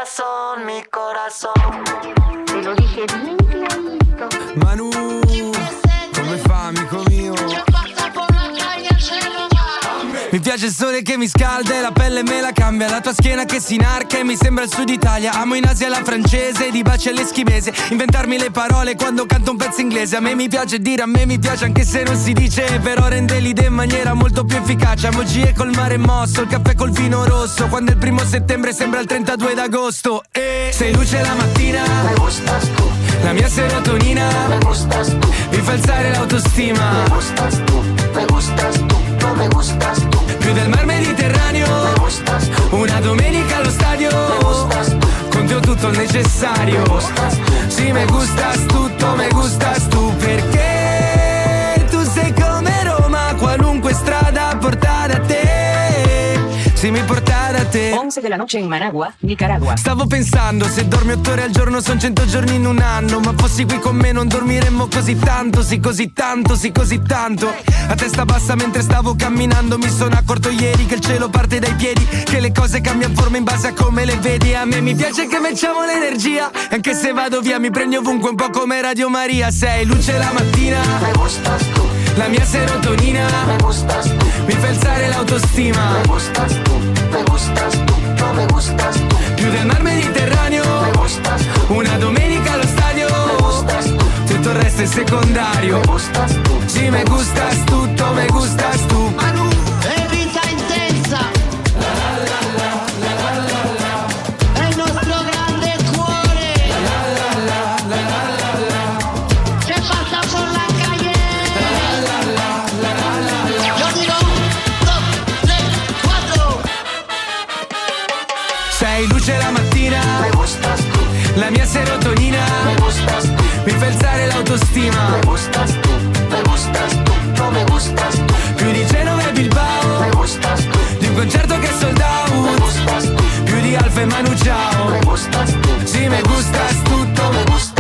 corazón, mi corazón. Te lo dije bien clarito. Manu, come fa, amico mio? Mi piace il sole che mi scalda e la pelle me la cambia. La tua schiena che si inarca e mi sembra il sud Italia. Amo in Asia la francese, di baci all'eschimese. Inventarmi le parole quando canto un pezzo inglese. A me mi piace dire, a me mi piace anche se non si dice. Però rende l'idea in maniera molto più efficace. Amo G col mare mosso, il caffè col vino rosso. Quando è il 1 settembre sembra il 32 d'agosto. E sei luce la mattina, Me gustas tú, la mia serotonina me gustas tú, mi fa alzare l'autostima. me gustas tú, me gustas tú, no me gustas tú. Più del mar Mediterraneo, Me gustas tú, una domenica allo stadio. me gustas tú, Con te ho tutto il necessario. me gustas tú. Sì, me gustas tutto, me gustas tu. Perché tu sei come Roma, qualunque strada porta da te. Sì, mi porta da te. 11 de la noche in Managua, Nicaragua. Stavo pensando, se dormi 8 ore al giorno son 100 giorni in un anno. Ma fossi qui con me non dormiremmo così tanto. Sì, così tanto, sì, così tanto. A testa bassa mentre stavo camminando. Mi sono accorto ieri che il cielo parte dai piedi, che le cose cambiano forma in base a come le vedi. A me mi piace che mettiamo l'energia. Anche se vado via mi prendi ovunque, un po' come Radio Maria. Sei luce la mattina, Me gustas tú, la mia serotonina me gustas tú, mi fa alzare l'autostima. me gustas tú, me gustas tú, no me gustas tú. Più del mar Mediterraneo, Me gustas tú, una domenica allo stadio. me gustas tú, Tutto il resto è secondario. me gustas tú. Sì, me gustas tutto, me gustas tu. È vita intensa. È il nostro grande cuore. Che passa por la calle. Yo digo 2, 3, 4. Sei luce la mattina, Me gustas tú, la mia serotonina me gustas tú, mi fa alzare l'autostima. me gustas tú, me gustas tú, no me gustas tú. Più di Genova e Bilbao, Me gustas tú, di un concerto che è sold me out. gustas tú, Più di Alfa e Manu Ciao. me gustas tú. Sì, me gustas tutto, No me gustas